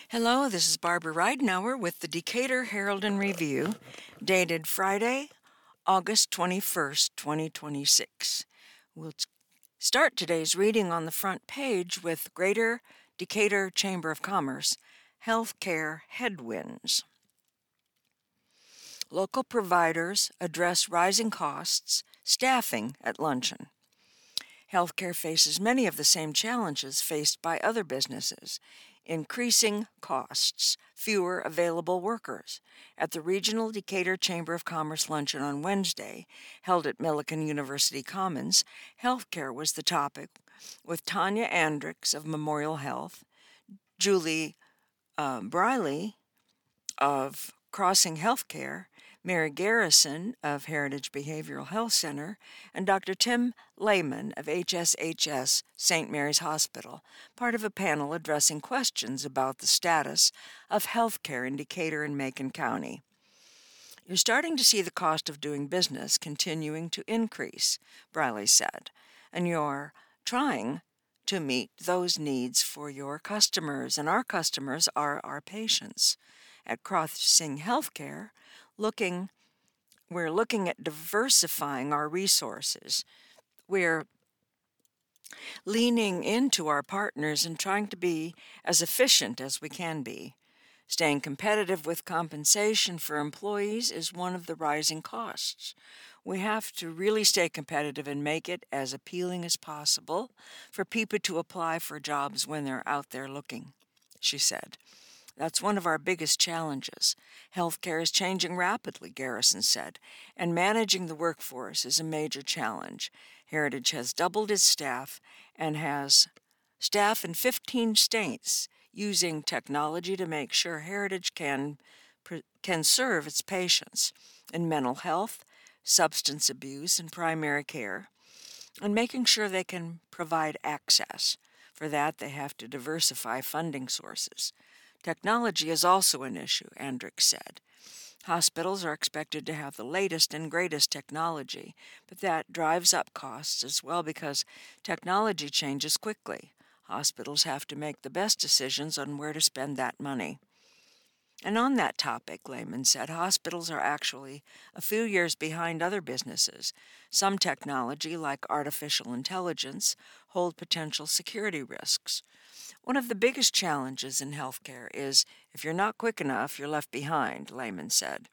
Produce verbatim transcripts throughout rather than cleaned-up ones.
Hello, this is Barbara Ridenauer with the Decatur Herald and Review, dated Friday, August twenty-first, twenty twenty-six. We'll start today's reading on the front page with Greater Decatur Chamber of Commerce, Healthcare Headwinds. Local providers address rising costs, staffing at luncheon. Healthcare faces many of the same challenges faced by other businesses. Increasing costs, fewer available workers. At the Regional Decatur Chamber of Commerce luncheon on Wednesday, held at Millikan University Commons, healthcare was the topic, with Tanya Andricks of Memorial Health, Julie uh, Briley of Crossing Healthcare, Mary Garrison of Heritage Behavioral Health Center, and Doctor Tim Lehman of H S H S Saint Mary's Hospital, part of a panel addressing questions about the status of healthcare in Decatur and Macon County. You're starting to see the cost of doing business continuing to increase, Briley said, and you're trying to meet those needs for your customers, and our customers are our patients. At Crossing Healthcare, looking, we're looking at diversifying our resources. We're leaning into our partners and trying to be as efficient as we can be. Staying competitive with compensation for employees is one of the rising costs. We have to really stay competitive and make it as appealing as possible for people to apply for jobs when they're out there looking, she said. That's one of our biggest challenges. Healthcare is changing rapidly, Garrison said, and managing the workforce is a major challenge. Heritage has doubled its staff and has staff in fifteen states using technology to make sure Heritage can, can serve its patients in mental health, substance abuse, and primary care, and making sure they can provide access. For that, they have to diversify funding sources. Technology is also an issue, Andricks said. Hospitals are expected to have the latest and greatest technology, but that drives up costs as well because technology changes quickly. Hospitals have to make the best decisions on where to spend that money. And on that topic, Lehman said, hospitals are actually a few years behind other businesses. Some technology, like artificial intelligence, hold potential security risks. One of the biggest challenges in healthcare is if you're not quick enough, you're left behind, Lehman said.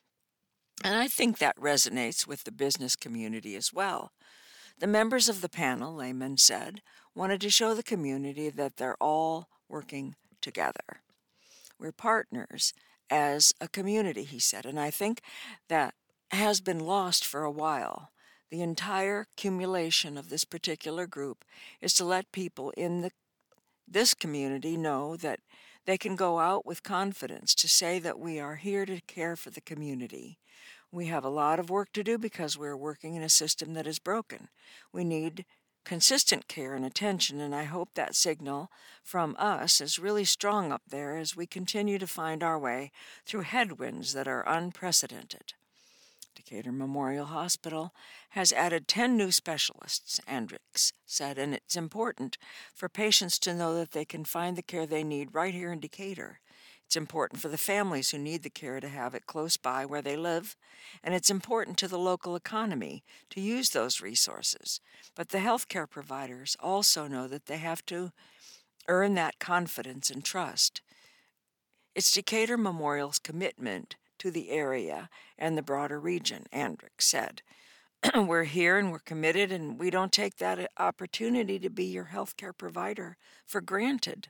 And I think that resonates with the business community as well. The members of the panel, Lehman said, wanted to show the community that they're all working together. We're partners as a community, he said, and I think that has been lost for a while. The entire accumulation of this particular group is to let people in the this community know that they can go out with confidence to say that we are here to care for the community. We have a lot of work to do because we're working in a system that is broken. We need consistent care and attention, and I hope that signal from us is really strong up there as we continue to find our way through headwinds that are unprecedented. Decatur Memorial Hospital has added ten new specialists, Andricks said, and it's important for patients to know that they can find the care they need right here in Decatur. It's important for the families who need the care to have it close by where they live, and it's important to the local economy to use those resources. But the healthcare providers also know that they have to earn that confidence and trust. It's Decatur Memorial's commitment to the area and the broader region, Andricks said. We're here and we're committed, and we don't take that opportunity to be your healthcare provider for granted.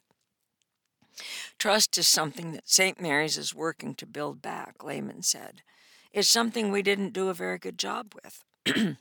Trust is something that Saint Mary's is working to build back, Lehman said. It's something we didn't do a very good job with.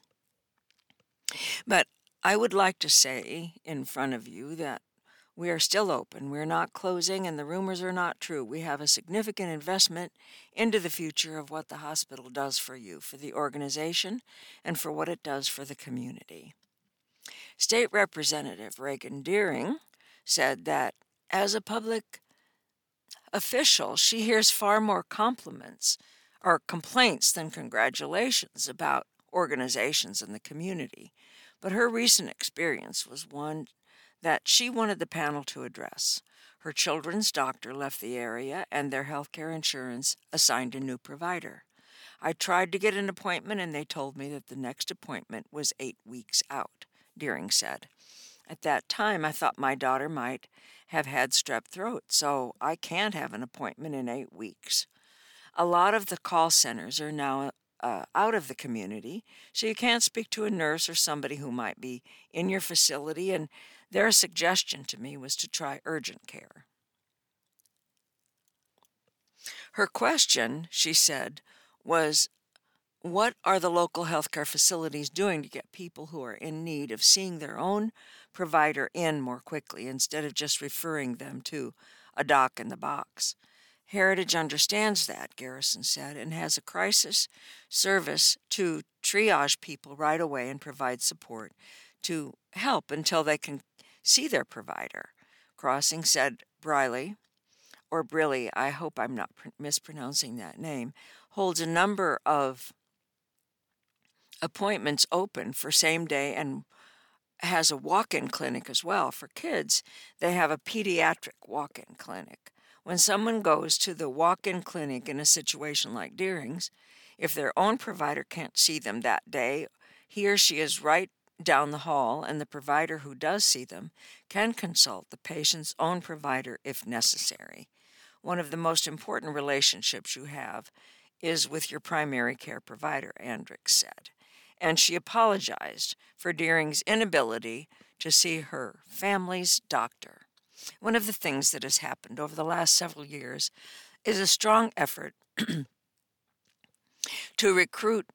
But I would like to say in front of you that we are still open. We're not closing, and the rumors are not true. We have a significant investment into the future of what the hospital does for you, for the organization, and for what it does for the community. State Representative Reagan Deering said that as a public official, she hears far more compliments or complaints than congratulations about organizations in the community. But her recent experience was one that she wanted the panel to address. Her children's doctor left the area, and their health care insurance assigned a new provider. I tried to get an appointment, and they told me that the next appointment was eight weeks out, Deering said. At that time, I thought my daughter might have had strep throat, so I can't have an appointment in eight weeks. A lot of the call centers are now uh, out of the community, so you can't speak to a nurse or somebody who might be in your facility, and their suggestion to me was to try urgent care. Her question, she said, was, what are the local healthcare facilities doing to get people who are in need of seeing their own provider in more quickly instead of just referring them to a doc in the box? Heritage understands that, Garrison said, and has a crisis service to triage people right away and provide support to help until they can see their provider. Crossing said Briley, or Briley, I hope I'm not pr- mispronouncing that name, holds a number of appointments open for same day and has a walk-in clinic as well. For kids, they have a pediatric walk-in clinic. When someone goes to the walk-in clinic in a situation like Deering's, if their own provider can't see them that day, he or she is right down the hall, and the provider who does see them can consult the patient's own provider if necessary. One of the most important relationships you have is with your primary care provider, Andrix said. And she apologized for Deering's inability to see her family's doctor. One of the things that has happened over the last several years is a strong effort to recruit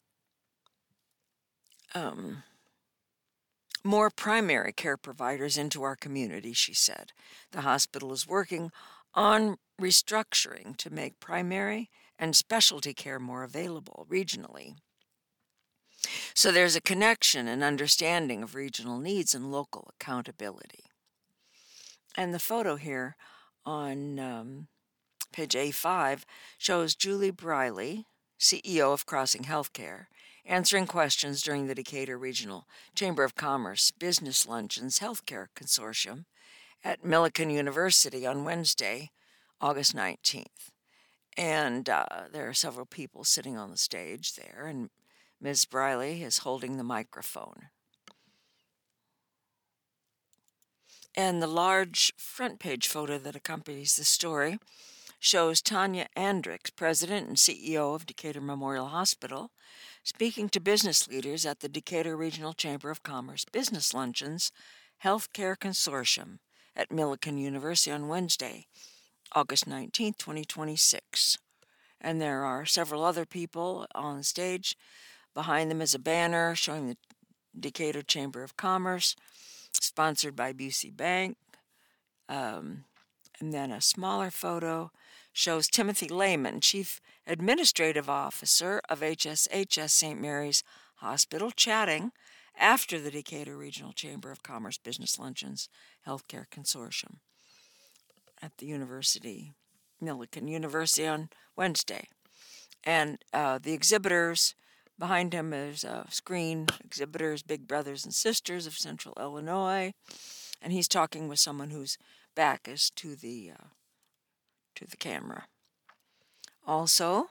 um, more primary care providers into our community, she said. The hospital is working on restructuring to make primary and specialty care more available regionally. So there's a connection and understanding of regional needs and local accountability. And the photo here on um, page A five shows Julie Briley, C E O of Crossing Healthcare, answering questions during the Decatur Regional Chamber of Commerce Business Luncheons Healthcare Consortium at Millikan University on Wednesday, August nineteenth. And uh, there are several people sitting on the stage there, and Miz Briley is holding the microphone. And the large front page photo that accompanies the story shows Tanya Andrix, President and C E O of Decatur Memorial Hospital, speaking to business leaders at the Decatur Regional Chamber of Commerce Business Luncheons Healthcare Consortium at Millikan University on Wednesday, August nineteenth, twenty twenty-six. And there are several other people on stage. Behind them is a banner showing the Decatur Chamber of Commerce, sponsored by Busey Bank. Um, and then a smaller photo shows Timothy Lehman, Chief Administrative Officer of H S H S Saint Mary's Hospital, chatting after the Decatur Regional Chamber of Commerce Business Luncheons Healthcare Consortium at the University, Millikan University on Wednesday. And uh, the exhibitors, behind him is a screen, exhibitors, big brothers and sisters of Central Illinois, and he's talking with someone whose back is to the uh, to the camera. Also,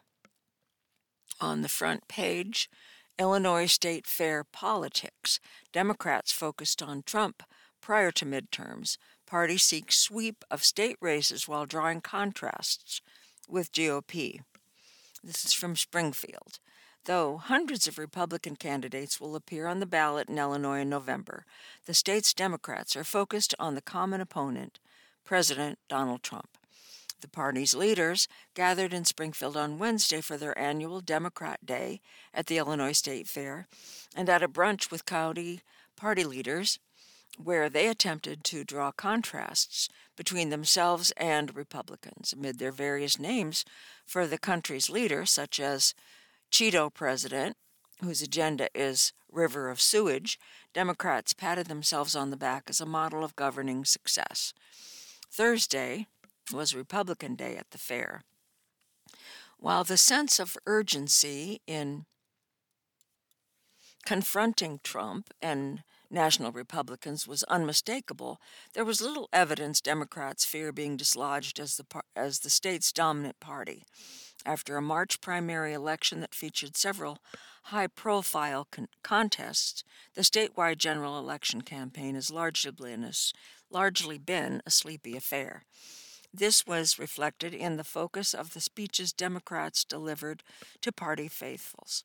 on the front page, Illinois State Fair politics. Democrats focused on Trump prior to midterms. Party seeks sweep of state races while drawing contrasts with G O P. This is from Springfield. Though hundreds of Republican candidates will appear on the ballot in Illinois in November, the state's Democrats are focused on the common opponent, President Donald Trump. The party's leaders gathered in Springfield on Wednesday for their annual Democrat Day at the Illinois State Fair and at a brunch with county party leaders, where they attempted to draw contrasts between themselves and Republicans amid their various names for the country's leaders, such as Cheeto President, whose agenda is river of sewage. Democrats patted themselves on the back as a model of governing success. Thursday was Republican Day at the fair. While the sense of urgency in confronting Trump and National Republicans was unmistakable, there was little evidence Democrats fear being dislodged as the, par- as the state's dominant party. After a March primary election that featured several high-profile con- contests, the statewide general election campaign has largely been, a, largely been a sleepy affair. This was reflected in the focus of the speeches Democrats delivered to party faithfuls.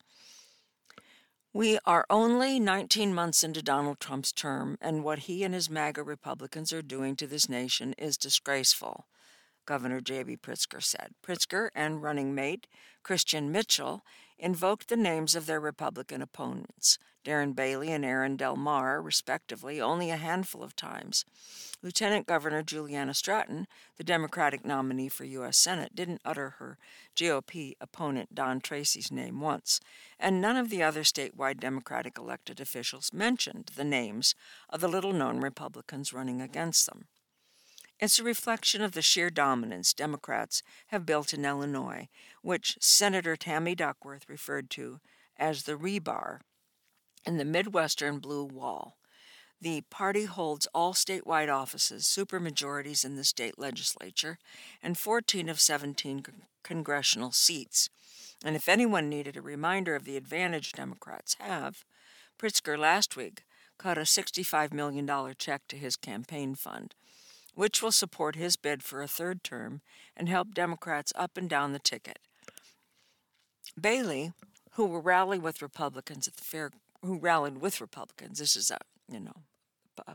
We are only nineteen months into Donald Trump's term, and what he and his MAGA Republicans are doing to this nation is disgraceful, Governor J B. Pritzker said. Pritzker and running mate Christian Mitchell invoked the names of their Republican opponents, Darren Bailey and Aaron Del Mar, respectively, only a handful of times. Lieutenant Governor Juliana Stratton, the Democratic nominee for U S Senate, didn't utter her G O P opponent Don Tracy's name once, and none of the other statewide Democratic elected officials mentioned the names of the little-known Republicans running against them. It's a reflection of the sheer dominance Democrats have built in Illinois, which Senator Tammy Duckworth referred to as the rebar in the Midwestern Blue Wall. The party holds all statewide offices, supermajorities in the state legislature, and fourteen of seventeen con- congressional seats. And if anyone needed a reminder of the advantage Democrats have, Pritzker last week cut a sixty-five million dollars check to his campaign fund, which will support his bid for a third term and help Democrats up and down the ticket. Bailey, who will rally with Republicans at the fair, who rallied with Republicans, this is a, you know, a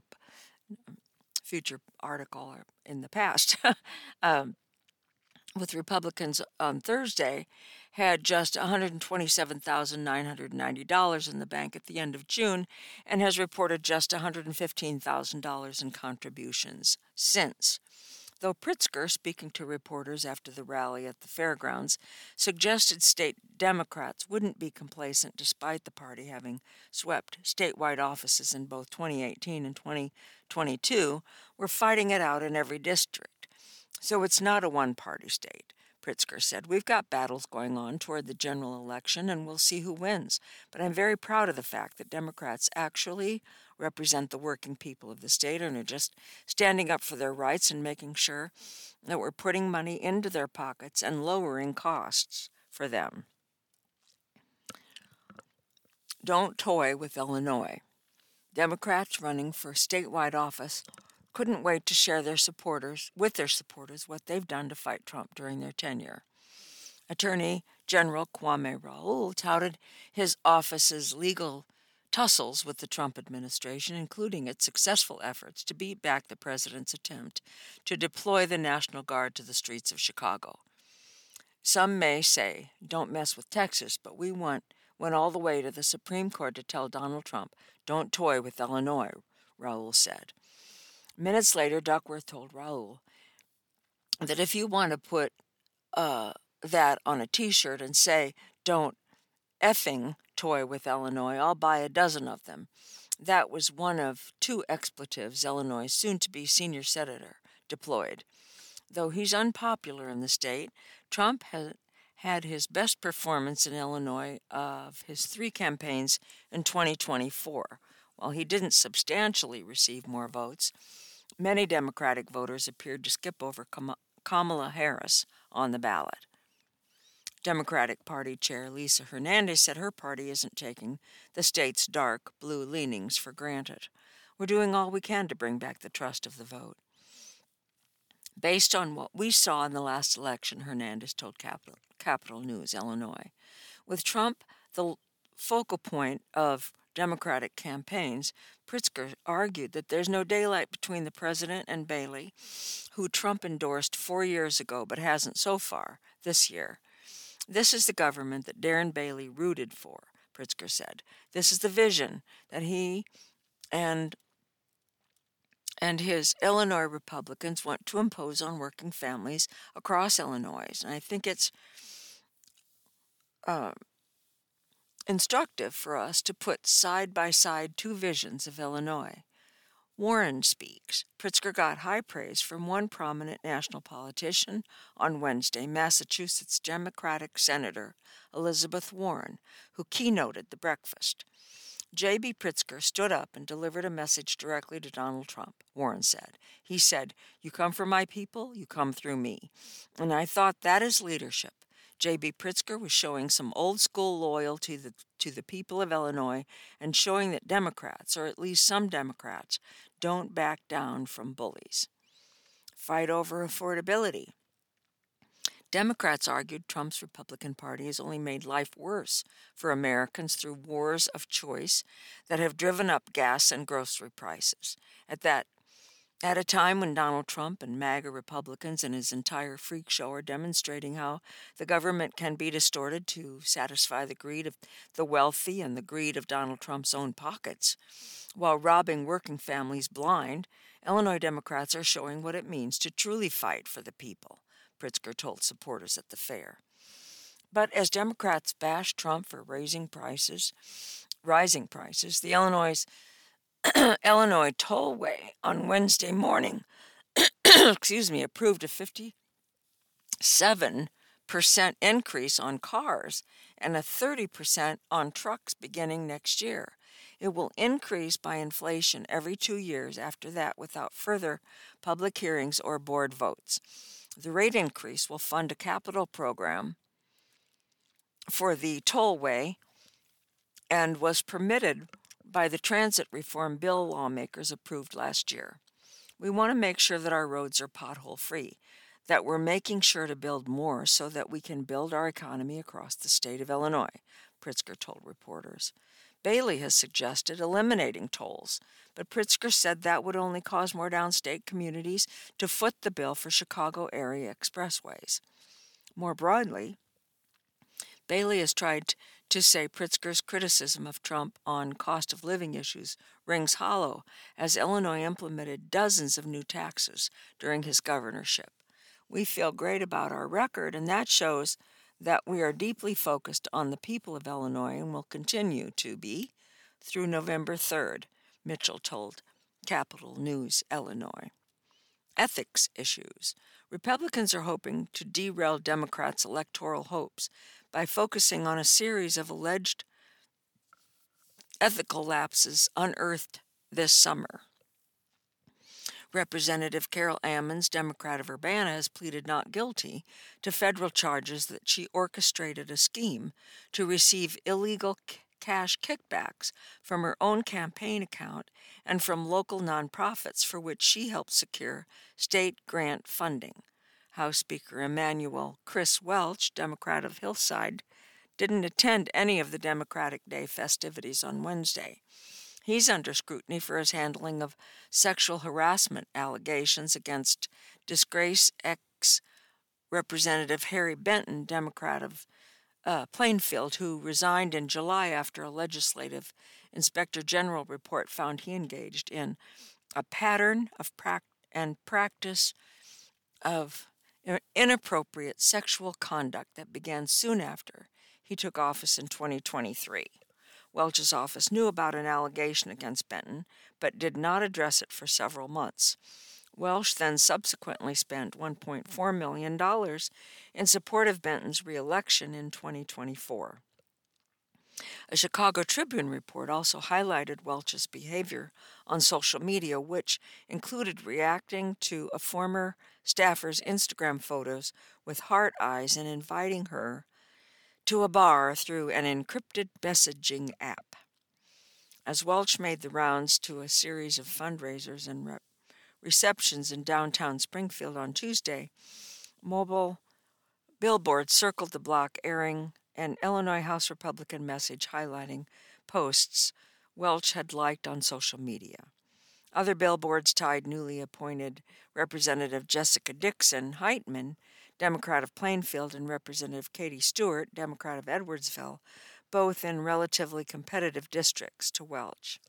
future article in the past, um, with Republicans on Thursday, had just one hundred twenty-seven thousand nine hundred ninety dollars in the bank at the end of June and has reported just one hundred fifteen thousand dollars in contributions since. Though Pritzker, speaking to reporters after the rally at the fairgrounds, suggested state Democrats wouldn't be complacent despite the party having swept statewide offices in both twenty eighteen and twenty twenty-two, we're fighting it out in every district. So it's not a one-party state, Pritzker said. We've got battles going on toward the general election, and we'll see who wins. But I'm very proud of the fact that Democrats actually represent the working people of the state and are just standing up for their rights and making sure that we're putting money into their pockets and lowering costs for them. Don't toy with Illinois. Democrats running for statewide office couldn't wait to share their supporters with their supporters what they've done to fight Trump during their tenure. Attorney General Kwame Raoul touted his office's legal tussles with the Trump administration, including its successful efforts to beat back the president's attempt to deploy the National Guard to the streets of Chicago. Some may say, don't mess with Texas, but we went, went all the way to the Supreme Court to tell Donald Trump, don't toy with Illinois, Raoul said. Minutes later, Duckworth told Raoul that if you want to put uh, that on a T-shirt and say, don't effing toy with Illinois, I'll buy a dozen of them. That was one of two expletives Illinois' soon-to-be senior senator deployed. Though he's unpopular in the state, Trump has had his best performance in Illinois of his three campaigns in twenty twenty-four. While he didn't substantially receive more votes, many Democratic voters appeared to skip over Kamala Harris on the ballot. Democratic Party Chair Lisa Hernandez said her party isn't taking the state's dark blue leanings for granted. We're doing all we can to bring back the trust of the vote. Based on what we saw in the last election, Hernandez told Capital, Capital News, Illinois, with Trump the focal point of Democratic campaigns, Pritzker argued that there's no daylight between the president and Bailey, who Trump endorsed four years ago but hasn't so far this year. This is the government that Darren Bailey rooted for, Pritzker said. This is the vision that he and and his Illinois Republicans want to impose on working families across Illinois. And I think it's uh, instructive for us to put side by side two visions of Illinois. Warren speaks. Pritzker got high praise from one prominent national politician on Wednesday, Massachusetts Democratic Senator Elizabeth Warren, who keynoted the breakfast. J B. Pritzker stood up and delivered a message directly to Donald Trump, Warren said. He said, "You come for my people, you come through me." And I thought that is leadership. J B. Pritzker was showing some old school loyalty to the, to the people of Illinois and showing that Democrats, or at least some Democrats, don't back down from bullies. Fight over affordability. Democrats argued Trump's Republican Party has only made life worse for Americans through wars of choice that have driven up gas and grocery prices. At that At a time when Donald Trump and MAGA Republicans and his entire freak show are demonstrating how the government can be distorted to satisfy the greed of the wealthy and the greed of Donald Trump's own pockets, while robbing working families blind, Illinois Democrats are showing what it means to truly fight for the people, Pritzker told supporters at the fair. But as Democrats bash Trump for raising prices, rising prices, the Illinois Illinois Tollway on Wednesday morning, excuse me, approved a fifty-seven percent increase on cars and a thirty percent on trucks beginning next year. It will increase by inflation every two years after that without further public hearings or board votes. The rate increase will fund a capital program for the tollway and was permitted by the transit reform bill lawmakers approved last year. We want to make sure that our roads are pothole-free, that we're making sure to build more so that we can build our economy across the state of Illinois, Pritzker told reporters. Bailey has suggested eliminating tolls, but Pritzker said that would only cause more downstate communities to foot the bill for Chicago area expressways. More broadly, Bailey has tried to say Pritzker's criticism of Trump on cost of living issues rings hollow, as Illinois implemented dozens of new taxes during his governorship. We feel great about our record, and that shows that we are deeply focused on the people of Illinois and will continue to be through November third, Mitchell told Capital News, Illinois. Ethics issues. Republicans are hoping to derail Democrats' electoral hopes by focusing on a series of alleged ethical lapses unearthed this summer. Representative Carol Ammons, Democrat of Urbana, has pleaded not guilty to federal charges that she orchestrated a scheme to receive illegal c- cash kickbacks from her own campaign account and from local nonprofits for which she helped secure state grant funding. House Speaker Emanuel Chris Welch, Democrat of Hillside, didn't attend any of the Democratic Day festivities on Wednesday. He's under scrutiny for his handling of sexual harassment allegations against disgraced ex-Representative Harry Benton, Democrat of uh, Plainfield, who resigned in July after a legislative inspector general report found he engaged in a pattern of prac- and practice of inappropriate sexual conduct that began soon after he took office in twenty twenty-three. Welch's office knew about an allegation against Benton, but did not address it for several months. Welch then subsequently spent one point four million dollars in support of Benton's re-election in twenty twenty-four. A Chicago Tribune report also highlighted Welch's behavior on social media, which included reacting to a former staffer's Instagram photos with heart eyes and inviting her to a bar through an encrypted messaging app. As Welch made the rounds to a series of fundraisers and re- receptions in downtown Springfield on Tuesday, mobile billboards circled the block airing an Illinois House Republican message highlighting posts Welch had liked on social media. Other billboards tied newly appointed Representative Jessica Dixon Heitman, Democrat of Plainfield, and Representative Katie Stewart, Democrat of Edwardsville, both in relatively competitive districts, to Welch.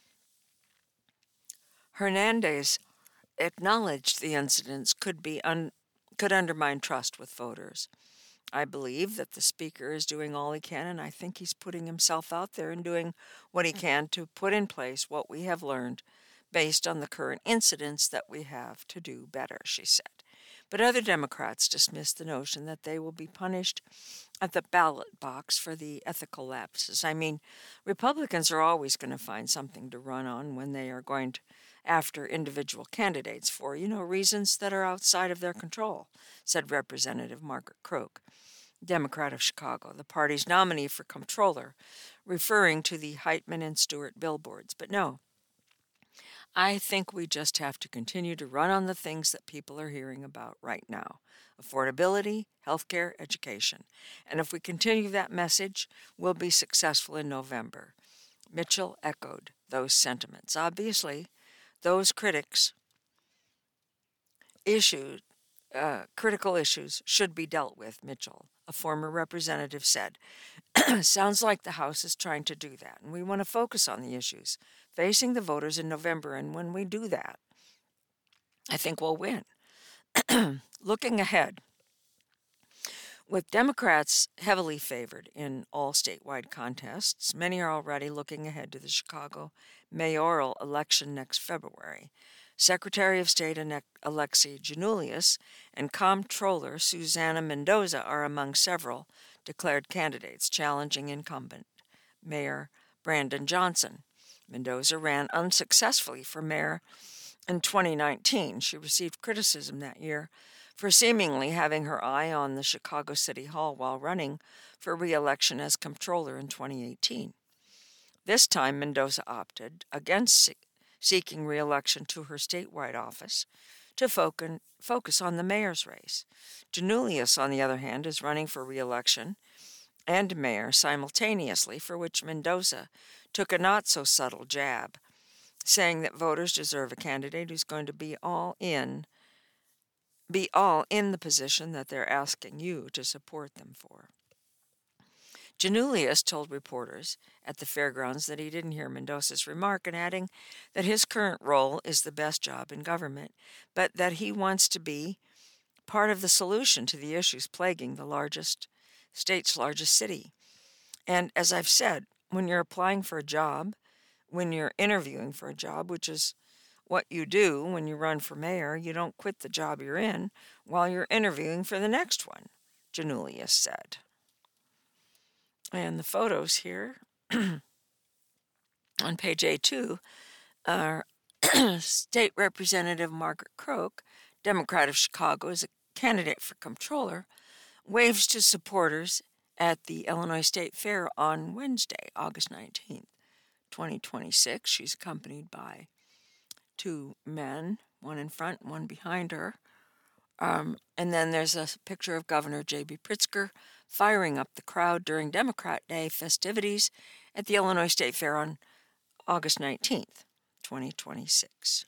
Hernandez acknowledged the incidents could be un- could undermine trust with voters. I believe that the speaker is doing all he can, and I think he's putting himself out there and doing what he can to put in place what we have learned based on the current incidents that we have to do better, she said. But other Democrats dismissed the notion that they will be punished at the ballot box for the ethical lapses. I mean, Republicans are always going to find something to run on when they are going to after individual candidates for, you know, reasons that are outside of their control, said Representative Margaret Croak, Democrat of Chicago, the party's nominee for comptroller, referring to the Heitman and Stewart billboards. But no, I think we just have to continue to run on the things that people are hearing about right now: affordability, healthcare, education. And if we continue that message, we'll be successful in November. Mitchell echoed those sentiments. Obviously, those critics issued uh, critical issues should be dealt with, Mitchell, a former representative, said. Sounds like the House is trying to do that, and we want to focus on the issues facing the voters in November, and when we do that, I think we'll win. Looking ahead, with Democrats heavily favored in all statewide contests, many are already looking ahead to the Chicago mayoral election next February. Secretary of State Alexei Giannoulias and Comptroller Susana Mendoza are among several declared candidates challenging incumbent Mayor Brandon Johnson. Mendoza ran unsuccessfully for mayor in twenty nineteen. She received criticism that year for seemingly having her eye on the Chicago City Hall while running for re-election as comptroller in twenty eighteen. This time, Mendoza opted against seeking re-election to her statewide office to focus on the mayor's race. Giannoulias, on the other hand, is running for re-election and mayor simultaneously, for which Mendoza took a not-so-subtle jab, saying that voters deserve a candidate who's going to be all in, be all in the position that they're asking you to support them for. Giannoulias told reporters at the fairgrounds that he didn't hear Mendoza's remark, and adding that his current role is the best job in government, but that he wants to be part of the solution to the issues plaguing the largest state's largest city. And as I've said, when you're applying for a job, when you're interviewing for a job, which is what you do when you run for mayor, you don't quit the job you're in while you're interviewing for the next one, Giannoulias said. And the photos here on page A two are State Representative Margaret Croak, Democrat of Chicago, is a candidate for comptroller, waves to supporters at the Illinois State Fair on Wednesday, August nineteenth, twenty twenty-six. She's accompanied by two men, one in front, one behind her. Um, and then there's a picture of Governor J B Pritzker firing up the crowd during Democrat Day festivities at the Illinois State Fair on August nineteenth, twenty twenty-six.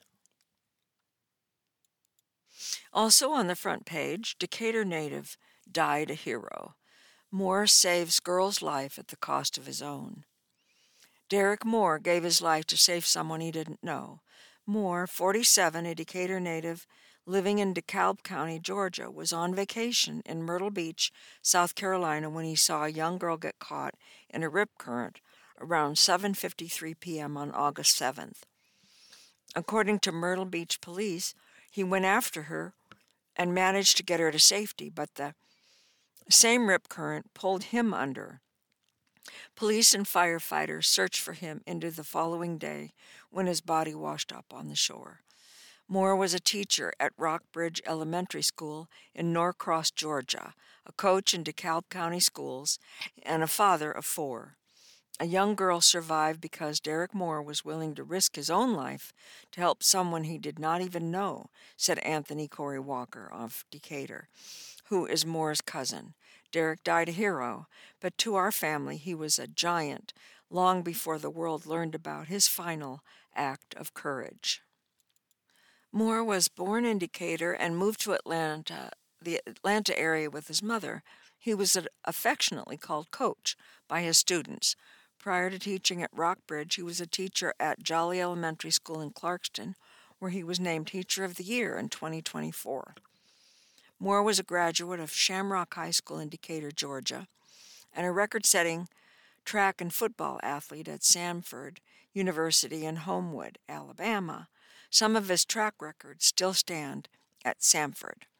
Also on the front page, Decatur native died a hero. Moore saves girl's life at the cost of his own. Derek Moore gave his life to save someone he didn't know. Moore, forty-seven, a Decatur native living in DeKalb County, Georgia, was on vacation in Myrtle Beach, South Carolina, when he saw a young girl get caught in a rip current around seven fifty-three p.m. on August seventh. According to Myrtle Beach police, he went after her and managed to get her to safety, but the same rip current pulled him under. Police and firefighters searched for him into the following day when his body washed up on the shore. Moore was a teacher at Rockbridge Elementary School in Norcross, Georgia, a coach in DeKalb County schools, and a father of four. A young girl survived because Derek Moore was willing to risk his own life to help someone he did not even know, said Anthony Corey Walker of Decatur, who is Moore's cousin. Derek died a hero, but to our family he was a giant long before the world learned about his final act of courage. Moore was born in Decatur and moved to Atlanta, the Atlanta area with his mother. He was affectionately called Coach by his students. Prior to teaching at Rockbridge, he was a teacher at Jolly Elementary School in Clarkston, where he was named Teacher of the Year in twenty twenty-four. Moore was a graduate of Shamrock High School in Decatur, Georgia, and a record-setting track and football athlete at Samford University in Homewood, Alabama. Some of his track records still stand at Samford.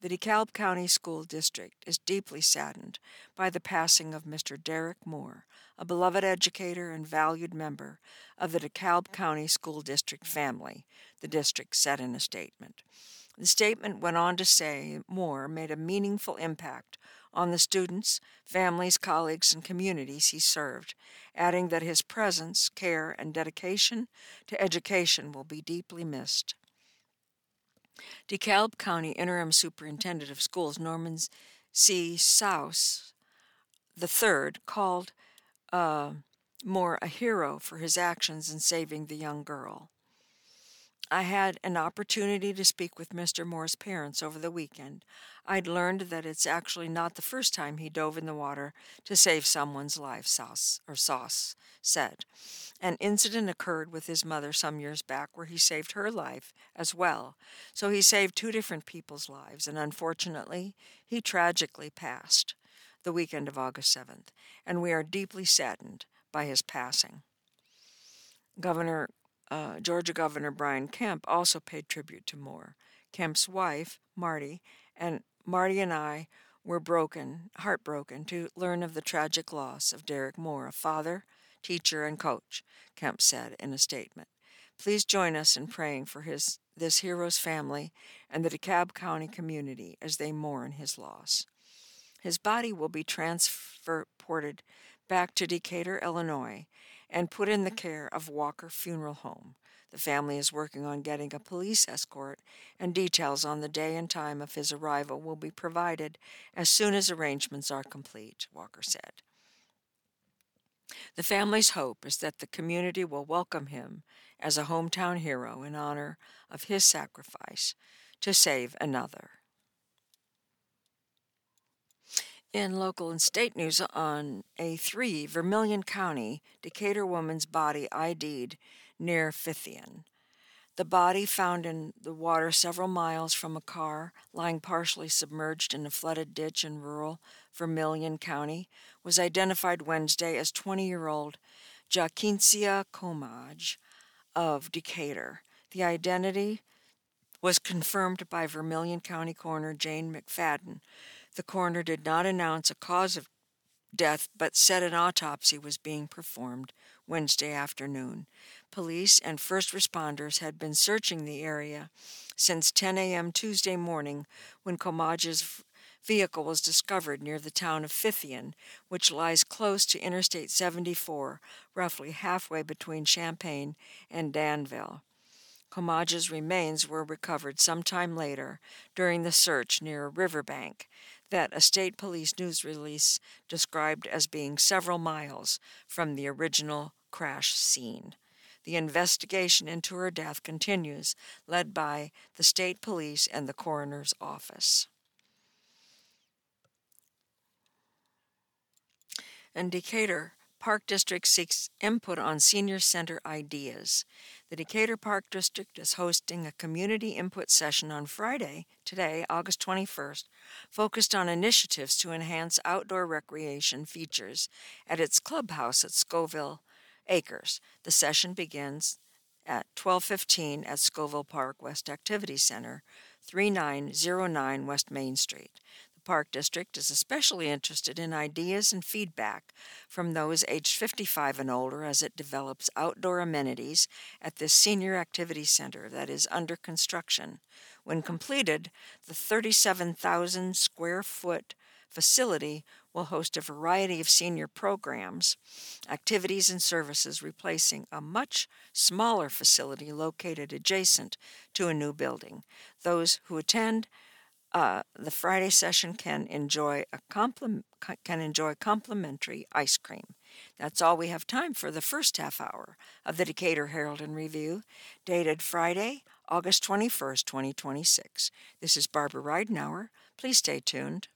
The DeKalb County School District is deeply saddened by the passing of Mister Derek Moore, a beloved educator and valued member of the DeKalb County School District family, the district said in a statement. The statement went on to say Moore made a meaningful impact on the students, families, colleagues, and communities he served, adding that his presence, care, and dedication to education will be deeply missed. DeKalb County Interim Superintendent of Schools Norman C. Souse the third called uh, Moore a hero for his actions in saving the young girl. I had an opportunity to speak with Mister Moore's parents over the weekend. I'd learned that it's actually not the first time he dove in the water to save someone's life, Sauce, or Sauce said. An incident occurred with his mother some years back where he saved her life as well. So he saved two different people's lives, and unfortunately, he tragically passed the weekend of August seventh, and we are deeply saddened by his passing. Governor Uh, Georgia Governor Brian Kemp also paid tribute to Moore. Kemp's wife, Marty, and Marty and I were broken, heartbroken to learn of the tragic loss of Derek Moore, a father, teacher, and coach, Kemp said in a statement. Please join us in praying for his this hero's family and the DeKalb County community as they mourn his loss. His body will be transported back to Decatur, Illinois, and put in the care of Walker Funeral Home. The family is working on getting a police escort, and details on the day and time of his arrival will be provided as soon as arrangements are complete, Walker said. The family's hope is that the community will welcome him as a hometown hero in honor of his sacrifice to save another. In local and state news on A three, Vermilion County, Decatur woman's body I D'd near Fithian. The body, found in the water several miles from a car lying partially submerged in a flooded ditch in rural Vermilion County, was identified Wednesday as twenty-year-old Jaquincia Comage of Decatur. The identity was confirmed by Vermilion County Coroner Jane McFadden. The coroner did not announce a cause of death, but said an autopsy was being performed Wednesday afternoon. Police and first responders had been searching the area since ten a.m. Tuesday morning when Comage's vehicle was discovered near the town of Fithian, which lies close to Interstate seventy-four, roughly halfway between Champaign and Danville. Comage's remains were recovered sometime later during the search near a riverbank that a state police news release described as being several miles from the original crash scene. The investigation into her death continues, led by the state police and the coroner's office. In Decatur, Park District seeks input on senior center ideas. The Decatur Park District is hosting a community input session on Friday, today, August twenty-first, focused on initiatives to enhance outdoor recreation features at its clubhouse at Scoville Acres. The session begins at twelve fifteen at Scoville Park West Activity Center, thirty-nine oh nine West Main Street. Park District is especially interested in ideas and feedback from those aged fifty-five and older as it develops outdoor amenities at this senior activity center that is under construction. When completed, the thirty-seven thousand square foot facility will host a variety of senior programs, activities, and services, replacing a much smaller facility located adjacent to a new building. Those who attend Uh, the Friday session can enjoy a compli- can enjoy complimentary ice cream. That's all we have time for the first half hour of the Decatur Herald and Review, dated Friday, August twenty-first, twenty twenty-six. This is Barbara Ridenour. Please stay tuned.